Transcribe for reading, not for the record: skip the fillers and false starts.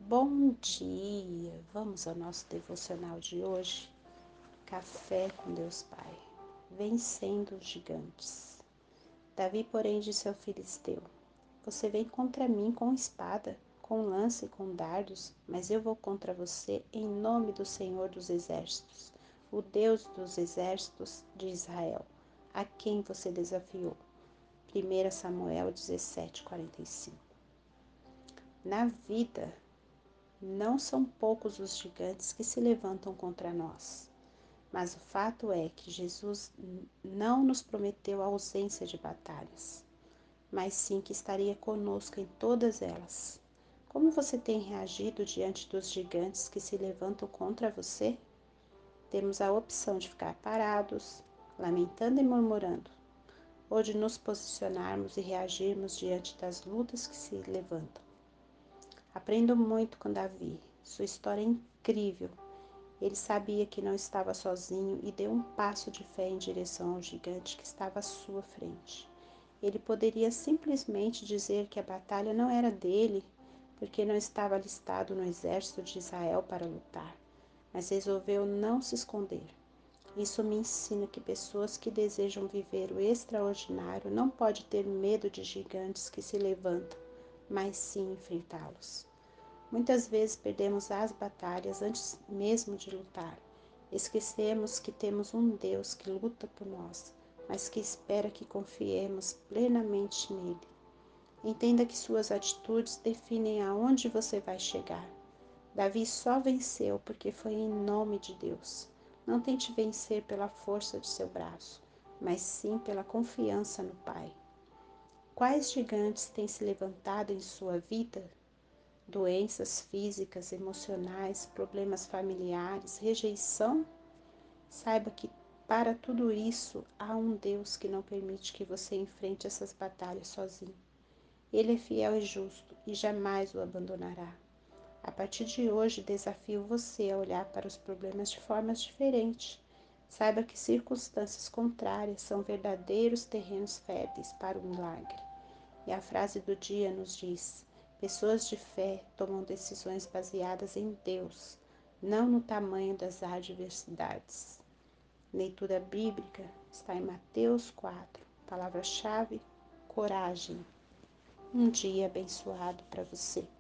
Bom dia! Vamos ao nosso devocional de hoje. Café com Deus Pai. Vencendo os gigantes. Davi, porém, disse ao filisteu: Você vem contra mim com espada, com lança e com dardos, mas eu vou contra você em nome do Senhor dos Exércitos, o Deus dos Exércitos de Israel, a quem você desafiou. 1 Samuel 17:45. Na vida, não são poucos os gigantes que se levantam contra nós, mas o fato é que Jesus não nos prometeu a ausência de batalhas, mas sim que estaria conosco em todas elas. Como você tem reagido diante dos gigantes que se levantam contra você? Temos a opção de ficar parados, lamentando e murmurando, ou de nos posicionarmos e reagirmos diante das lutas que se levantam. Aprendo muito com Davi. Sua história é incrível. Ele sabia que não estava sozinho e deu um passo de fé em direção ao gigante que estava à sua frente. Ele poderia simplesmente dizer que a batalha não era dele, porque não estava alistado no exército de Israel para lutar, mas resolveu não se esconder. Isso me ensina que pessoas que desejam viver o extraordinário não podem ter medo de gigantes que se levantam, mas sim enfrentá-los. Muitas vezes perdemos as batalhas antes mesmo de lutar. Esquecemos que temos um Deus que luta por nós, mas que espera que confiemos plenamente nele. Entenda que suas atitudes definem aonde você vai chegar. Davi só venceu porque foi em nome de Deus. Não tente vencer pela força de seu braço, mas sim pela confiança no Pai. Quais gigantes têm se levantado em sua vida? Doenças físicas, emocionais, problemas familiares, rejeição? Saiba que para tudo isso há um Deus que não permite que você enfrente essas batalhas sozinho. Ele é fiel e justo e jamais o abandonará. A partir de hoje, desafio você a olhar para os problemas de formas diferentes. Saiba que circunstâncias contrárias são verdadeiros terrenos férteis para o milagre. E a frase do dia nos diz: pessoas de fé tomam decisões baseadas em Deus, não no tamanho das adversidades. Leitura bíblica está em Mateus 4. Palavra-chave: coragem. Um dia abençoado para você.